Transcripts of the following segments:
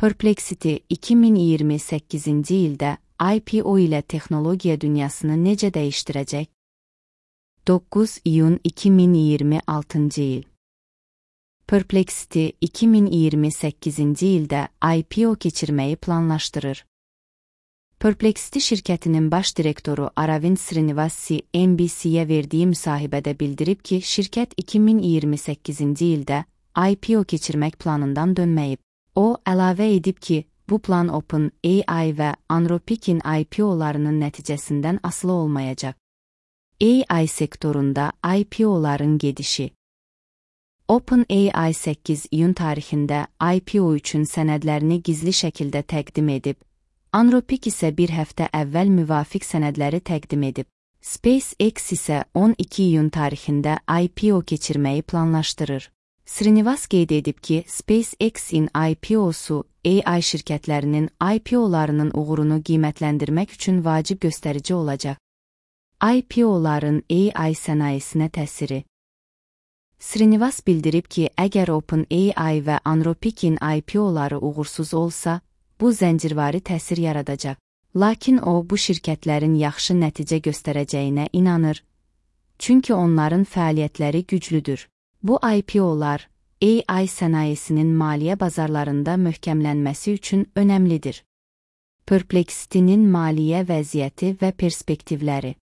Perplexity 2028-ci ildə IPO ilə texnologiya dünyasını necə dəyişdirəcək? 9 iyun 2026-cı il. Perplexity 2028-ci ildə IPO keçirməyi planlaşdırır. Perplexity şirkətinin baş direktoru Aravind Srinivasi NBC-yə verdiyi müsahibədə bildirib ki, şirkət 2028-ci ildə IPO keçirmək planından dönməyib. O, əlavə edib ki, bu plan OpenAI və Anthropic'in IPO-larının nəticəsindən asılı olmayacaq. AI sektorunda IPO-ların gedişi. OpenAI 8 iyun tarixində IPO üçün sənədlərini gizli şəkildə təqdim edib, Anthropic isə bir həftə əvvəl müvafiq sənədləri təqdim edib. SpaceX isə 12 iyun tarixində IPO keçirməyi planlaşdırır. Srinivas qeyd edib ki, SpaceX-in IPO-su AI şirkətlərinin IPO-larının uğurunu qiymətləndirmək üçün vacib göstərici olacaq. IPO-ların AI sənayesinə təsiri. Srinivas bildirib ki, əgər OpenAI və Anthropic'in IPO-ları uğursuz olsa, bu zəncirvari təsir yaradacaq. Lakin o, bu şirkətlərin yaxşı nəticə göstərəcəyinə inanır, çünki onların fəaliyyətləri güclüdür. Bu IPO-lar AI sənayesinin maliyyə bazarlarında möhkəmlənməsi üçün önəmlidir. Perplexity'nin maliyyə vəziyyəti və perspektivləri.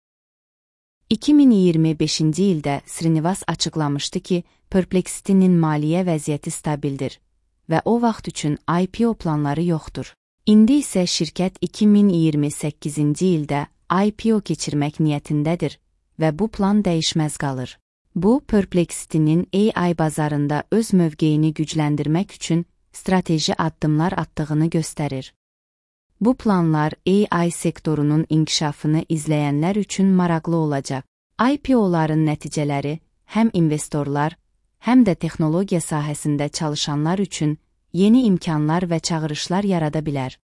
2025-ci ildə Srinivas açıqlamışdı ki, Perplexity'nin maliyyə vəziyyəti stabildir və o vaxt üçün IPO planları yoxdur. İndi isə şirkət 2028-ci ildə IPO keçirmək niyyətindədir və bu plan dəyişməz qalır. Bu, Perplexity'nin AI bazarında öz mövqeyini gücləndirmək üçün strateji addımlar atdığını göstərir. Bu planlar AI sektorunun inkişafını izləyənlər üçün maraqlı olacaq. IPO-ların nəticələri həm investorlar, həm də texnologiya sahəsində çalışanlar üçün yeni imkanlar və çağırışlar yarada bilər.